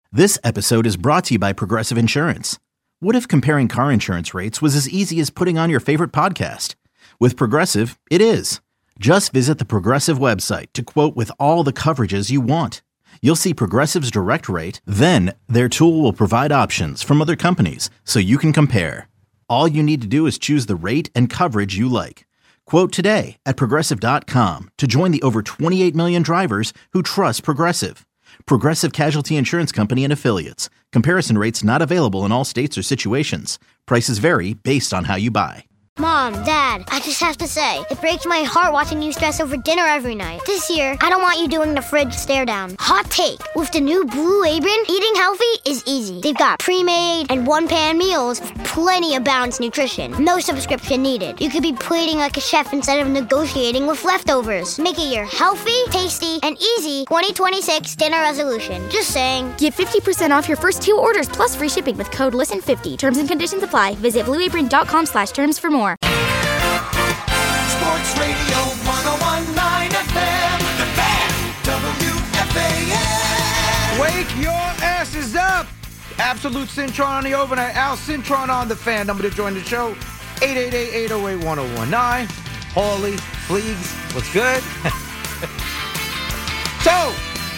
This episode is brought to you by Progressive Insurance. What if comparing car insurance rates was as easy as putting on your favorite podcast? With Progressive, it is. Just visit the Progressive website to quote with all the coverages you want. You'll see Progressive's direct rate, then their tool will provide options from other companies so you can compare. All you need to do is choose the rate and coverage you like. Quote today at Progressive.com to join the over 28 million drivers who trust Progressive. Progressive Casualty Insurance Company and Affiliates. Comparison rates not available in all states or situations. Prices vary based on how you buy. Mom, Dad, I just have to say, it breaks my heart watching you stress over dinner every night. This year, I don't want you doing the fridge stare down. Hot take, with the new Blue Apron, eating healthy is easy. They've got pre-made and one-pan meals with plenty of balanced nutrition. No subscription needed. You could be plating like a chef instead of negotiating with leftovers. Make it your healthy, tasty, and easy 2026 dinner resolution. Just saying. Get 50% off your first 2 orders plus free shipping with code LISTEN50. Terms and conditions apply. Visit blueapron.com/terms for more. Sports Radio 101.9 FM, The Fan, WFAN. Wake your asses up! Absolute Cintron on the overnight. Al Cintron on the Fan. Number to join the show, 888-808-1019. Hawley, Fleegs, what's good? So,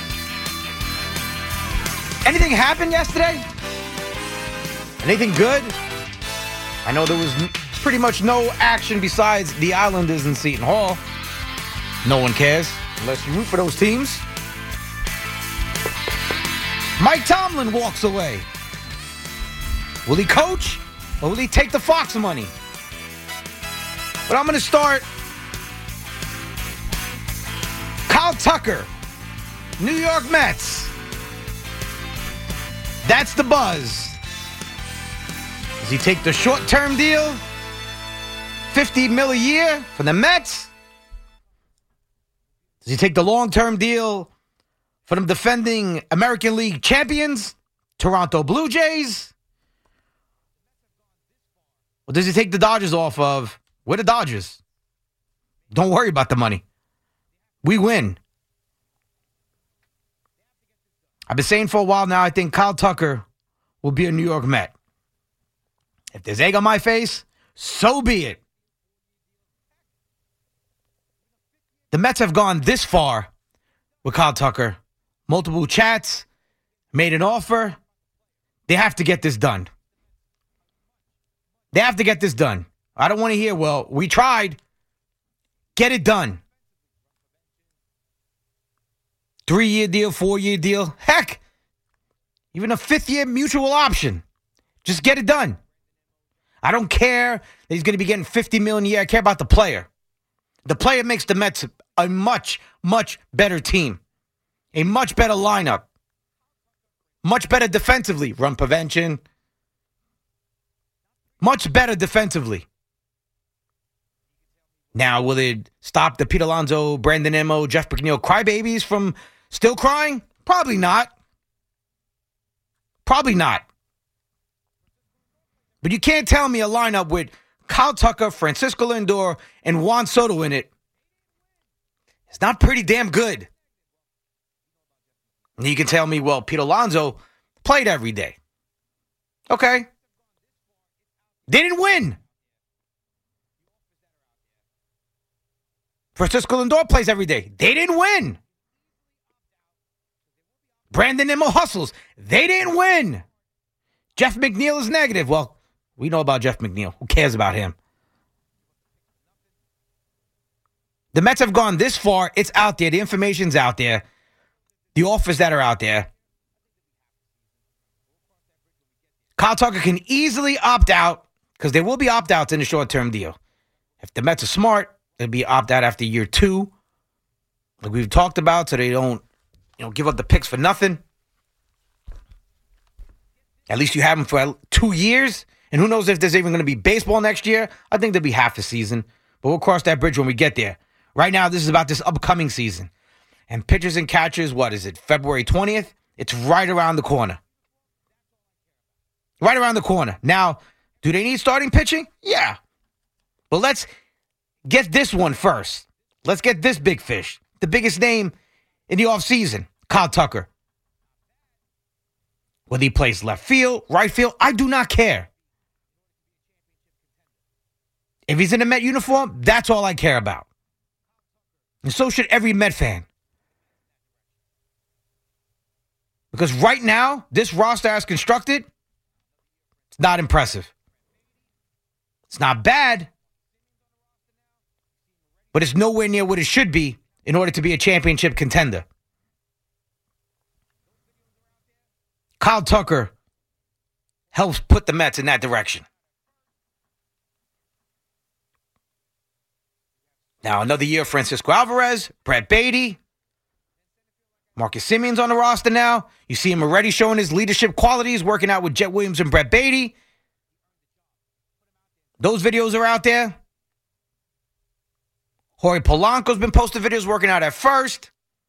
anything happened yesterday? Anything good? I know there was pretty much no action besides the Islanders in Seton Hall. No one cares unless you root for those teams. Mike Tomlin walks away. Will he coach or will he take the Fox money? But I'm going to start. Kyle Tucker, New York Mets. That's the buzz. Does he take the short-term deal? $50 million a year for the Mets? Does he take the long-term deal for them defending American League champions, Toronto Blue Jays? Or does he take the Dodgers off of, we're the Dodgers. Don't worry about the money. We win. I've been saying for a while now, I think Kyle Tucker will be a New York Met. If there's egg on my face, so be it. The Mets have gone this far with Kyle Tucker. Multiple chats, made an offer. They have to get this done. They have to get this done. I don't want to hear, well, we tried. Get it done. 3-year deal, 4-year deal. Heck, even a 5th-year mutual option. Just get it done. I don't care that he's going to be getting $50 million a year. I care about the player. The player makes the Mets a much, much better team. A much better lineup. Much better defensively. Run prevention. Much better defensively. Now, will it stop the Pete Alonso, Brandon Nimmo, Jeff McNeil crybabies from still crying? Probably not. Probably not. But you can't tell me a lineup with Kyle Tucker, Francisco Lindor, and Juan Soto in it. It's not pretty damn good. And you can tell me, well, Pete Alonso played every day. Okay. They didn't win. Francisco Lindor plays every day. They didn't win. Brandon Nimmo hustles. They didn't win. Jeff McNeil is negative. Well, we know about Jeff McNeil. Who cares about him? The Mets have gone this far. It's out there. The information's out there. The offers that are out there. Kyle Tucker can easily opt out because there will be opt-outs in the short-term deal. If the Mets are smart, they'll be opt-out after year 2, like we've talked about, so they don't give up the picks for nothing. At least you have them for 2 years. And who knows if there's even going to be baseball next year. I think there'll be half a season. But we'll cross that bridge when we get there. Right now, this is about this upcoming season. And pitchers and catchers, what is it, February 20th? It's right around the corner. Right around the corner. Now, do they need starting pitching? Yeah. But let's get this one first. Let's get this big fish. The biggest name in the offseason, Kyle Tucker. Whether he plays left field, right field, I do not care. If he's in a Met uniform, that's all I care about. And so should every Met fan. Because right now, this roster as constructed, it's not impressive. It's not bad, but it's nowhere near what it should be in order to be a championship contender. Kyle Tucker helps put the Mets in that direction. Now, another year, Francisco Alvarez, Brett Beatty, Marcus Semion's on the roster now. You see him already showing his leadership qualities, working out with Jet Williams and Brett Beatty. Those videos are out there. Jorge Polanco's been posting videos working out at first.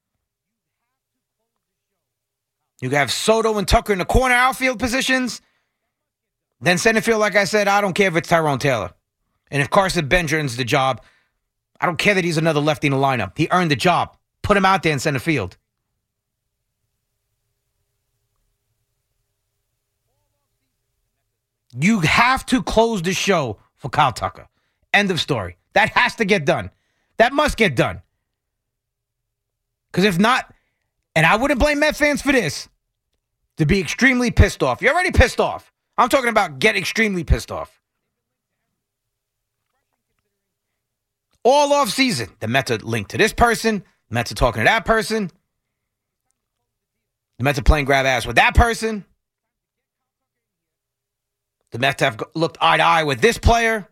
You have Soto and Tucker in the corner outfield positions. Then center field, like I said, I don't care if it's Tyrone Taylor. And if Carson Bench earns the job, I don't care that he's another lefty in the lineup. He earned the job. Put him out there in center field. You have to close the show for Kyle Tucker. End of story. That has to get done. That must get done. Because if not, and I wouldn't blame Met fans for this, to be extremely pissed off. You're already pissed off. I'm talking about get extremely pissed off. All off season, the Mets are linked to this person. The Mets are talking to that person. The Mets are playing grab ass with that person. The Mets have looked eye to eye with this player.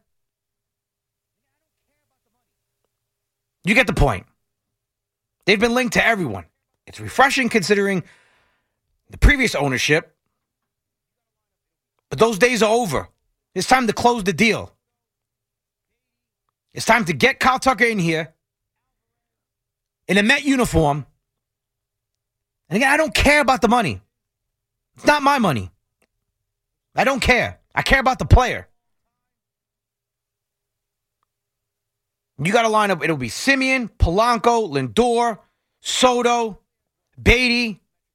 You get the point. They've been linked to everyone. It's refreshing considering the previous ownership. But those days are over. It's time to close the deal. It's time to get Kyle Tucker in here in a Met uniform. And again, I don't care about the money. It's not my money. I don't care. I care about the player. You got to line up. It'll be Semien, Polanco, Lindor, Soto, Beatty,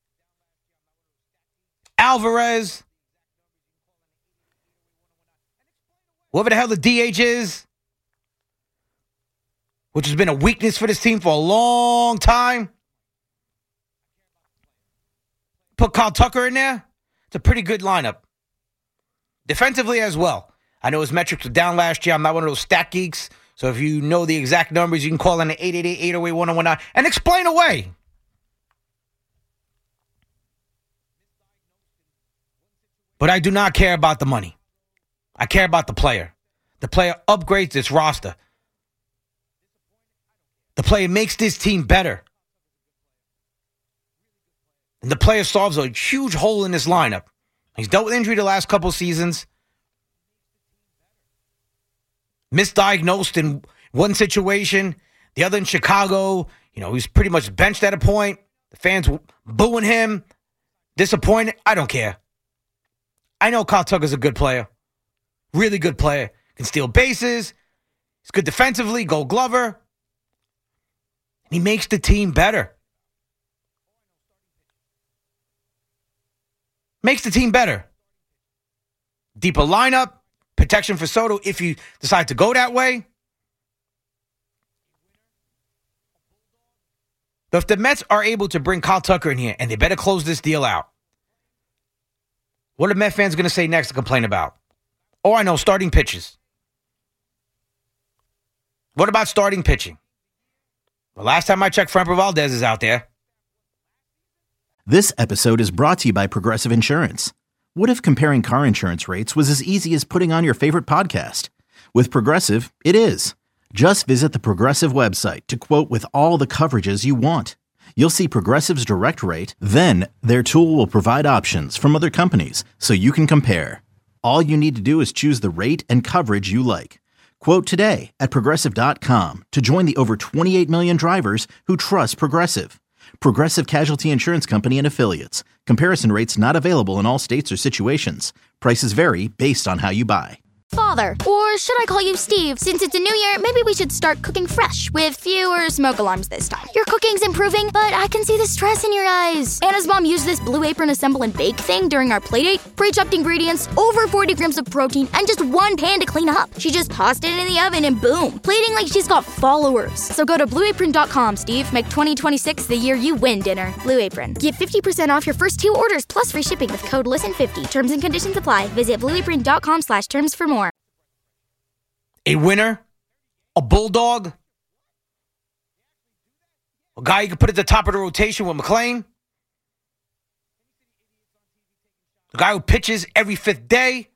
Alvarez, whoever the hell the DH is, which has been a weakness for this team for a long time. Put Kyle Tucker in there. It's a pretty good lineup. Defensively as well. I know his metrics were down last year. I'm not one of those stat geeks. So if you know the exact numbers, you can call in at 888-808-1019 and explain away. But I do not care about the money. I care about the player. The player upgrades this roster. The player makes this team better. And the player solves a huge hole in this lineup. He's dealt with injury the last couple seasons. Misdiagnosed in one situation, the other in Chicago. You know, he's pretty much benched at a point. The fans booing him. Disappointed. I don't care. I know Kyle Tucker's a good player. Really good player. Can steal bases. He's good defensively. Gold Glover. And he makes the team better. Makes the team better. Deeper lineup. Protection for Soto if you decide to go that way. But if the Mets are able to bring Kyle Tucker in here, and they better close this deal out, what are Met fans going to say next to complain about? Oh, I know, starting pitches. What about starting pitching? The last time I checked, Framber Valdez is out there. This episode is brought to you by Progressive Insurance. What if comparing car insurance rates was as easy as putting on your favorite podcast? With Progressive, it is. Just visit the Progressive website to quote with all the coverages you want. You'll see Progressive's direct rate, then their tool will provide options from other companies so you can compare. All you need to do is choose the rate and coverage you like. Quote today at Progressive.com to join the over 28 million drivers who trust Progressive. Progressive Casualty Insurance Company and Affiliates. Comparison rates not available in all states or situations. Prices vary based on how you buy. father. Or should I call you Steve? Since it's a new year, maybe we should start cooking fresh with fewer smoke alarms this time. Your cooking's improving, but I can see the stress in your eyes. Anna's mom used this Blue Apron assemble and bake thing during our playdate. Pre-chopped ingredients, over 40 grams of protein, and just one pan to clean up. She just tossed it in the oven and boom, plating like she's got followers. So go to blueapron.com, Steve. Make 2026 the year you win dinner. Blue Apron. Get 50% off your first 2 orders plus free shipping with code LISTEN50. Terms and conditions apply. Visit blueapron.com/terms for more. A winner, a bulldog, a guy you can put at the top of the rotation with McClain, a guy who pitches every 5th day,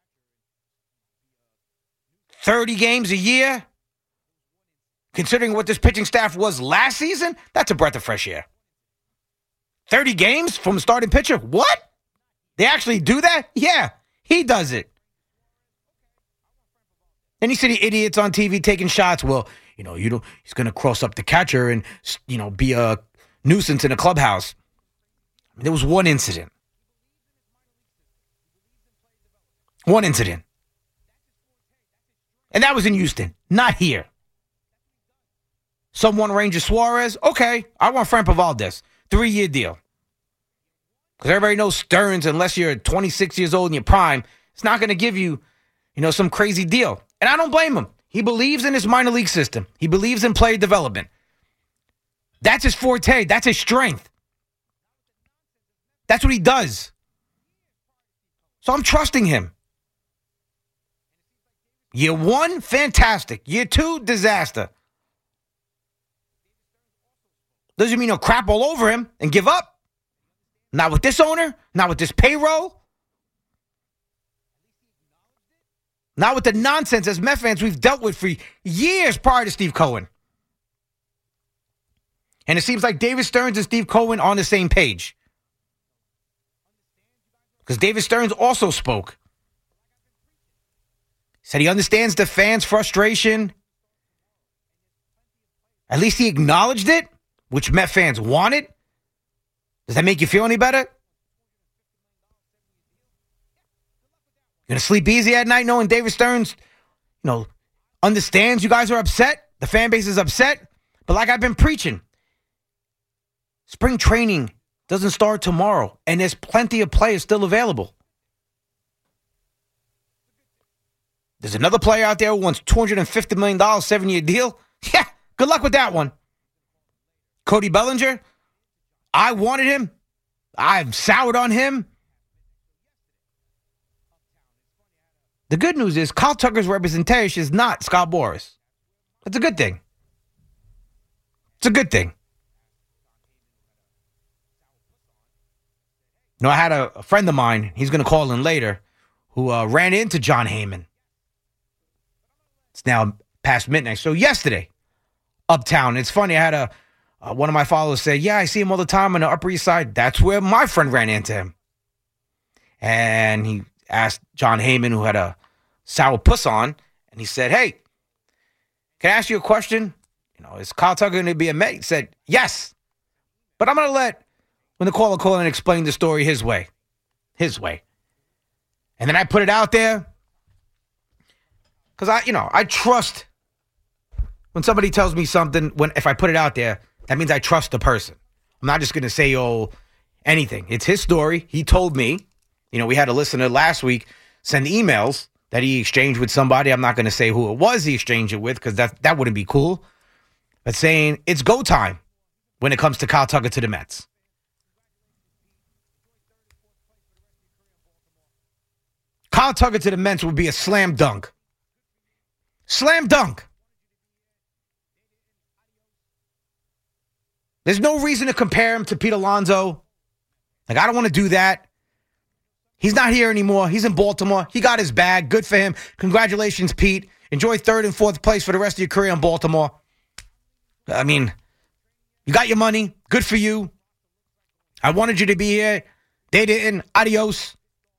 30 games a year. Considering what this pitching staff was last season, that's a breath of fresh air. 30 games from a starting pitcher? What? They actually do that? Yeah, he does it. Then you see the idiots on TV taking shots. Well, he's going to cross up the catcher and, be a nuisance in a clubhouse. I mean, there was one incident. One incident. And that was in Houston, not here. Someone Ranger Suarez. Okay, I want Framber Valdez. 3-year deal. Because everybody knows Stearns, unless you're 26 years old in your prime, it's not going to give you, some crazy deal. And I don't blame him. He believes in his minor league system. He believes in player development. That's his forte. That's his strength. That's what he does. So I'm trusting him. Year 1, fantastic. Year 2, disaster. Doesn't mean he'll crap all over him and give up. Not with this owner. Not with this payroll. Not with the nonsense as Met fans we've dealt with for years prior to Steve Cohen. And it seems like David Stearns and Steve Cohen are on the same page. Because David Stearns also spoke. Said he understands the fans' frustration. At least he acknowledged it, which Met fans wanted. Does that make you feel any better? You're going to sleep easy at night knowing David Stearns, understands you guys are upset. The fan base is upset. But like I've been preaching, spring training doesn't start tomorrow, and there's plenty of players still available. There's another player out there who wants $250 million, 7-year deal. Yeah, good luck with that one. Cody Bellinger, I wanted him. I've soured on him. The good news is Kyle Tucker's representation is not Scott Boras. That's a good thing. It's a good thing. I had a friend of mine, he's going to call in later, who ran into John Heyman. It's now past midnight. So yesterday, uptown, it's funny, I had one of my followers say, yeah, I see him all the time on the Upper East Side. That's where my friend ran into him. And he asked John Heyman, who had a sour puss on, and he said, hey, can I ask you a question? Is Kyle Tucker going to be a Met? He said, yes. But I'm going to let, when the caller call and explain the story his way. His way. And then I put it out there because I trust when somebody tells me something, if I put it out there, that means I trust the person. I'm not just going to say, anything. It's his story. He told me. We had a listener last week send emails that he exchanged with somebody. I'm not going to say who it was he exchanged it with because that wouldn't be cool. But saying it's go time when it comes to Kyle Tucker to the Mets. Kyle Tucker to the Mets would be a slam dunk. Slam dunk. There's no reason to compare him to Pete Alonso. I don't want to do that. He's not here anymore. He's in Baltimore. He got his bag. Good for him. Congratulations, Pete. Enjoy 3rd and 4th place for the rest of your career in Baltimore. I mean, you got your money. Good for you. I wanted you to be here. They didn't. Adios.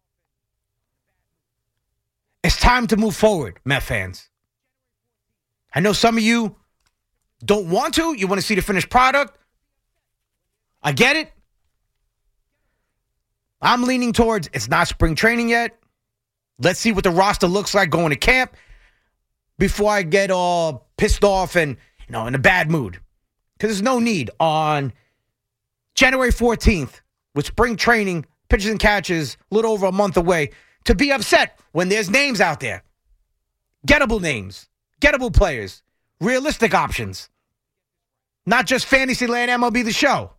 It's time to move forward, Met fans. I know some of you don't want to. You want to see the finished product. I get it. I'm leaning towards it's not spring training yet. Let's see what the roster looks like going to camp before I get all pissed off and, in a bad mood. Because there's no need on January 14th, with spring training, pitches and catches, a little over a month away, to be upset when there's names out there. Gettable names, gettable players, realistic options. Not just Fantasyland MLB The Show.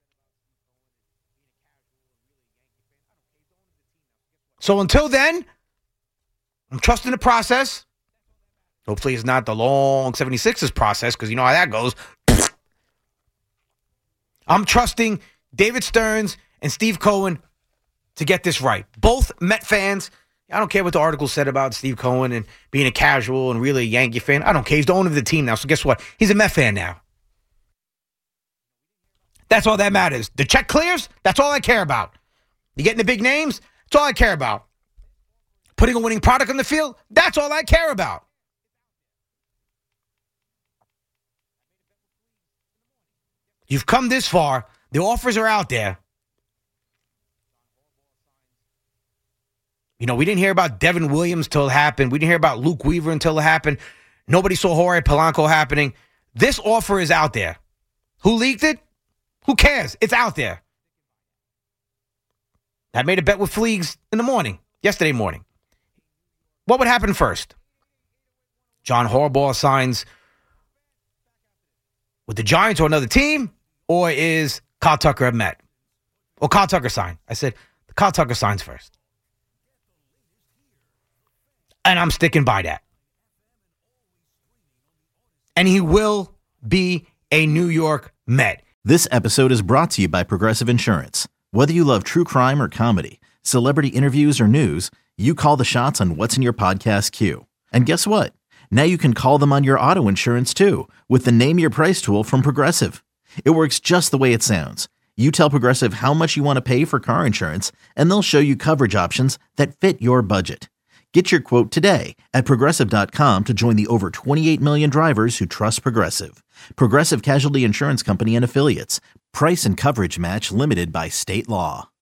So until then, I'm trusting the process. Hopefully it's not the long 76ers process, because you know how that goes. I'm trusting David Stearns and Steve Cohen to get this right. Both Met fans. I don't care what the article said about Steve Cohen and being a casual and really a Yankee fan. I don't care. He's the owner of the team now. So guess what? He's a Met fan now. That's all that matters. The check clears. That's all I care about. You getting the big names? That's all I care about. Putting a winning product on the field? That's all I care about. You've come this far. The offers are out there. We didn't hear about Devin Williams till it happened. We didn't hear about Luke Weaver until it happened. Nobody saw Jorge Polanco happening. This offer is out there. Who leaked it? Who cares? It's out there. I made a bet with Fleegs yesterday morning. What would happen first? John Harbaugh signs with the Giants or another team? Or is Kyle Tucker a Met? Or Kyle Tucker sign? I said, Kyle Tucker signs first. And I'm sticking by that. And he will be a New York Met. This episode is brought to you by Progressive Insurance. Whether you love true crime or comedy, celebrity interviews or news, you call the shots on what's in your podcast queue. And guess what? Now you can call them on your auto insurance too with the Name Your Price tool from Progressive. It works just the way it sounds. You tell Progressive how much you want to pay for car insurance, and they'll show you coverage options that fit your budget. Get your quote today at Progressive.com to join the over 28 million drivers who trust Progressive. Progressive Casualty Insurance Company and Affiliates. Price and coverage match limited by state law.